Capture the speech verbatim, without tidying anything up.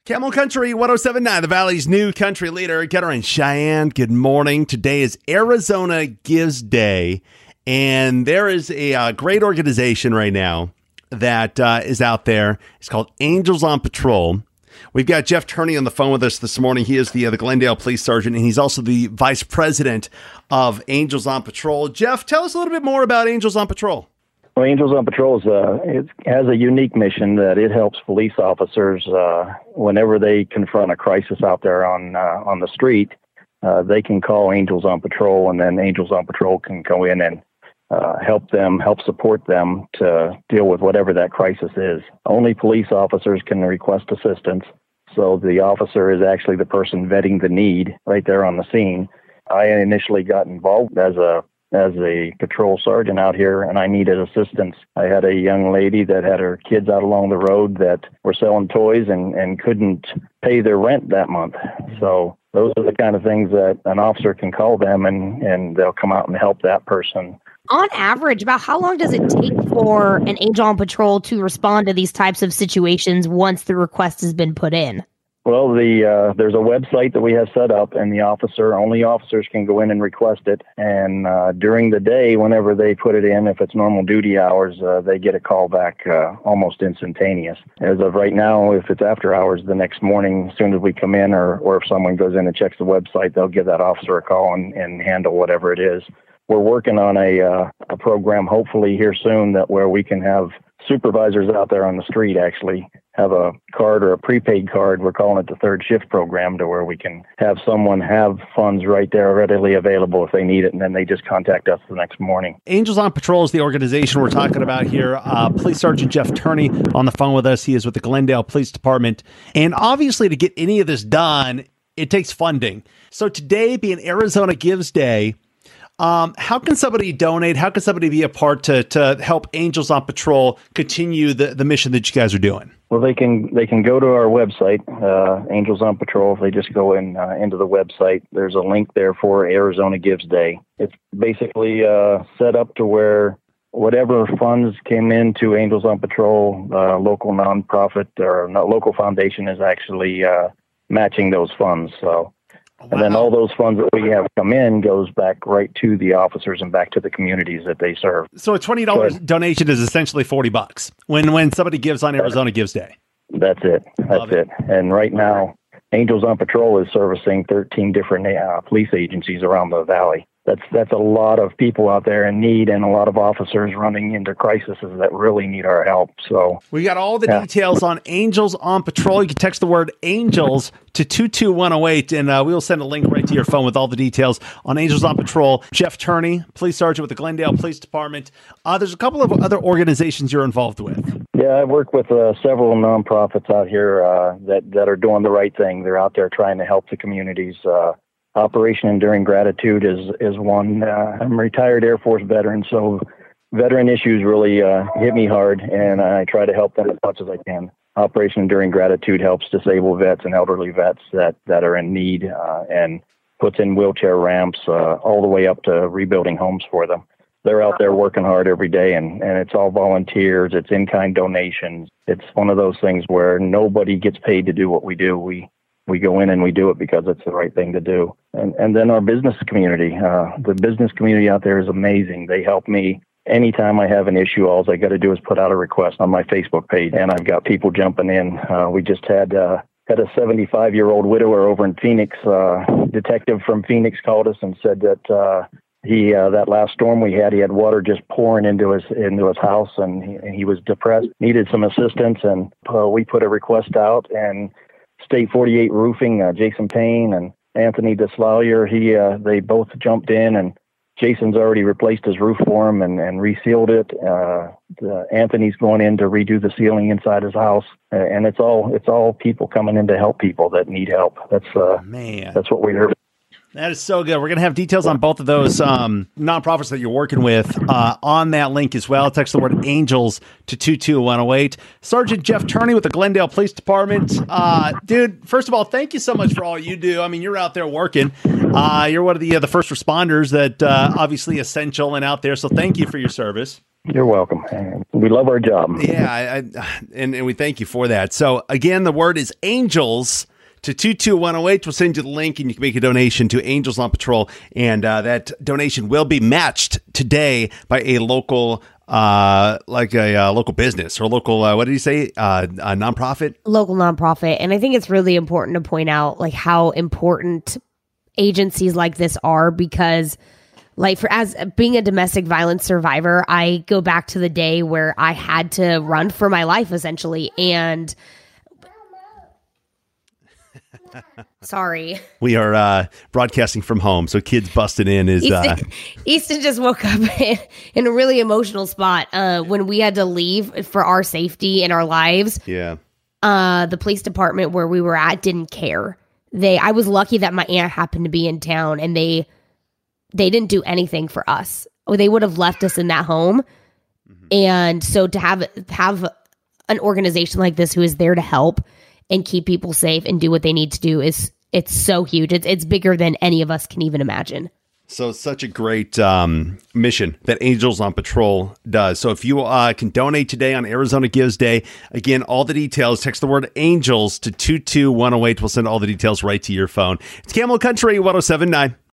Camel Country one oh seven point nine, the Valley's new country leader. Ketter and Cheyenne, good morning. Today is Arizona Gives Day, and there is a uh, great organization right now that uh, is out there. It's called Angels on Patrol. We've got Jeff Turney on the phone with us this morning. He is the, uh, the Glendale Police Sergeant, and he's also the Vice President of Angels on Patrol. Jeff, tell us a little bit more about Angels on Patrol. Well, Angels on Patrol is, uh, it has a unique mission that it helps police officers uh, whenever they confront a crisis out there on uh, on the street. Uh, they can call Angels on Patrol, and then Angels on Patrol can go in and uh, help them, help support them to deal with whatever that crisis is. Only police officers can request assistance, so the officer is actually the person vetting the need right there on the scene. I initially got involved as a as a patrol sergeant out here, and I needed assistance. I had a young lady that had her kids out along the road that were selling toys and, and couldn't pay their rent that month. So those are the kind of things that an officer can call them, and, and they'll come out and help that person. On average, about how long does it take for an Angel on Patrol to respond to these types of situations once the request has been put in? Well, the uh, there's a website that we have set up, and the officer, only officers can go in and request it. And uh, during the day, whenever they put it in, if it's normal duty hours, uh, they get a call back uh, almost instantaneous. As of right now, if it's after hours, the next morning, as soon as we come in, or, or if someone goes in and checks the website, they'll give that officer a call and, and handle whatever it is. We're working on a uh, a program, hopefully here soon, that where we can have supervisors out there on the street actually have a card or a prepaid card. We're calling it the third shift program, to where we can have someone have funds right there readily available if they need it, and then they just contact us the next morning. Angels on Patrol is the organization we're talking about here. Uh, Police Sergeant Jeff Turney on the phone with us. He is with the Glendale Police Department. And obviously, to get any of this done, it takes funding. So today being Arizona Gives Day, Um, how can somebody donate? How can somebody be a part to to help Angels on Patrol continue the, the mission that you guys are doing? Well, they can they can go to our website, uh, Angels on Patrol. If they just go in uh, into the website, there's a link there for Arizona Gives Day. It's basically uh, set up to where whatever funds came into Angels on Patrol, uh, local nonprofit or not local foundation is actually uh, matching those funds. So. Wow. And then all those funds that we have come in goes back right to the officers and back to the communities that they serve. So a twenty dollars so, donation is essentially forty bucks when, when somebody gives on Arizona Gives Day. That's it. That's it. it. And right now, Angels on Patrol is servicing thirteen different uh, police agencies around the valley. That's that's a lot of people out there in need, and a lot of officers running into crises that really need our help. So we got all the yeah. details on Angels on Patrol. You can text the word Angels to two two one oh eight, and uh, we'll send a link right to your phone with all the details on Angels on Patrol. Jeff Turney, Police Sergeant with the Glendale Police Department. Uh, there's a couple of other organizations you're involved with. Yeah, I work with uh, several nonprofits out here uh, that, that are doing the right thing. They're out there trying to help the communities. Uh, Operation Enduring Gratitude is is one. Uh, I'm a retired Air Force veteran, so veteran issues really uh, hit me hard, and I try to help them as much as I can. Operation Enduring Gratitude helps disabled vets and elderly vets that, that are in need uh, and puts in wheelchair ramps uh, all the way up to rebuilding homes for them. They're out there working hard every day, and, and it's all volunteers. It's in-kind donations. It's one of those things where nobody gets paid to do what we do. We We go in and we do it because it's the right thing to do. And and then our business community, uh, the business community out there is amazing. They help me anytime I have an issue. All I got to do is put out a request on my Facebook page, and I've got people jumping in. Uh, we just had uh, had a seventy-five-year-old widower over in Phoenix. Uh, detective from Phoenix called us and said that uh, he uh, that last storm we had, he had water just pouring into his into his house, and he, and he was depressed, needed some assistance, and uh, we put a request out. And State forty-eight Roofing, uh, Jason Payne and Anthony DeSlauer, he, uh, they both jumped in, and Jason's already replaced his roof for him and, and resealed it. Uh, the, Anthony's going in to redo the ceiling inside his house, uh, and it's all it's all people coming in to help people that need help. That's uh, man, that's what we're. That is so good. We're going to have details on both of those um, nonprofits that you're working with uh, on that link as well. Text the word Angels to two two one oh eight. Sergeant Jeff Turney with the Glendale Police Department. Uh, dude, first of all, thank you so much for all you do. I mean, you're out there working. Uh, you're one of the uh, the first responders that uh, obviously essential and out there. So thank you for your service. You're welcome. And we love our job. Yeah, I, I, and, and we thank you for that. So, again, the word is ANGELS to two two one oh eight. We'll send you the link, and you can make a donation to Angels on Patrol. And uh, that donation will be matched today by a local, uh, like a uh, local business or local, uh, what did you say, uh, a nonprofit? Local nonprofit. And I think it's really important to point out like how important agencies like this are, because like for as being a domestic violence survivor, I go back to the day where I had to run for my life essentially. And sorry. We are uh, broadcasting from home, so kids busted in is... Easton, uh, Easton just woke up in, in a really emotional spot uh, when we had to leave for our safety and our lives. Yeah. Uh, the police department where we were at didn't care. They, I was lucky that my aunt happened to be in town, and they they didn't do anything for us. Or they would have left us in that home. Mm-hmm. And so to have have an organization like this who is there to help and keep people safe and do what they need to do is it's so huge. It's it's bigger than any of us can even imagine. So such a great um, mission that Angels on Patrol does. So if you uh, can donate today on Arizona Gives Day, again, all the details, text the word ANGELS to two two one oh eight. We'll send all the details right to your phone. It's Camel Country one oh seven point nine.